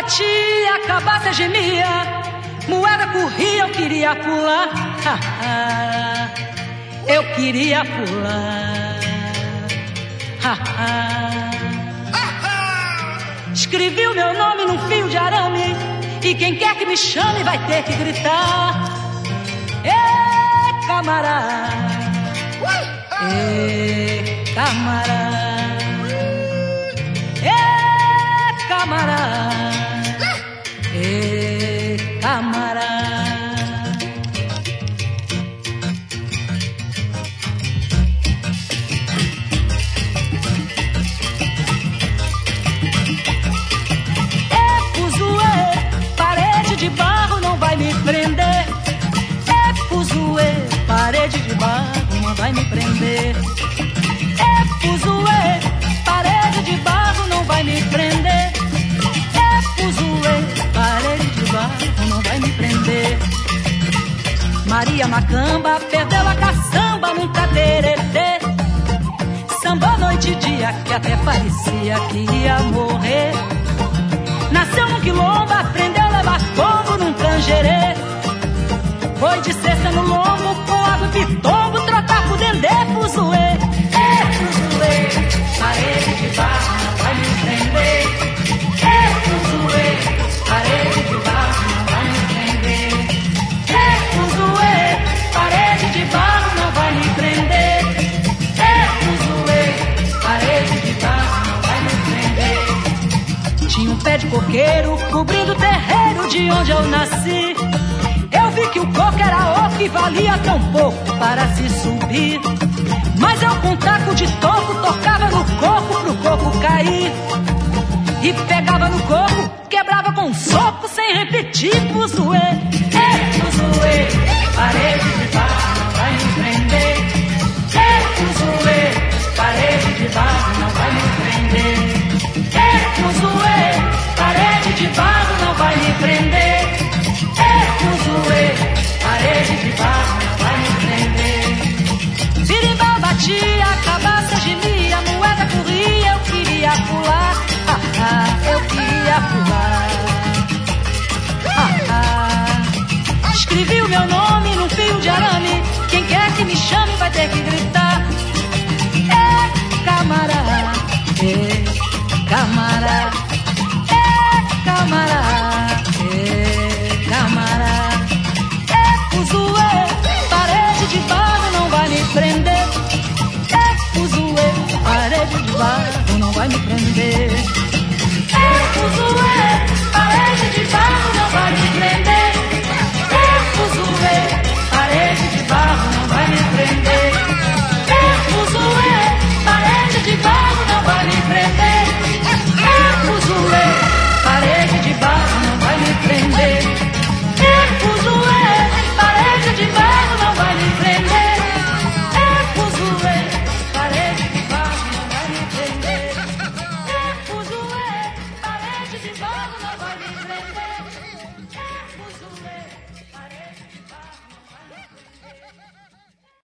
batia, acabasse, gemia, moeda corria, eu queria pular. Eu queria pular. Escrevi o meu nome num fio de arame, e quem quer que me chame vai ter que gritar: Ê, camarada, ê, camarada, ê, camarada, ê, camarada. De barro não vai me prender. É fuzuê, parede de barro não vai me prender. É fuzuê, parede de barro não vai me prender. É fuzuê, parede de barro não vai me prender. Maria Macamba perdeu a caçamba num cateretê. Samba noite e dia que até parecia que ia morrer. Nasceu num quilombo, aprendeu a levar tombo num canjerê. Foi de cesta no lombo, com água e pitombo, trocar por dendê, fuzuê. É fuzuê, parede de barro não vai me prender. É fuzuê, parede de barro não vai me prender. É fuzuê, parede de barro não vai me prender. É fuzuê, parede de barro não vai me prender. Tinha um pé de coqueiro cobrindo o terreiro de onde eu nasci. Eu vi que o coco era oco e valia tão pouco para se subir. Mas eu com taco de toco tocava no coco pro coco cair. E pegava no coco, quebrava com um soco sem repetir, fuzuê. É fuzuê, parede de barro não vai me prender. É fuzuê, parede de barro não vai me prender. É fuzuê, parede de barro não vai me prender. É fuzuê, parede de barro não vai me prender. Birimbau batia, cabaça gemia, moeda corria, eu queria pular. Eu queria pular. Escrevi o meu nome num fio de arame, quem quer que me chame vai ter que gritar.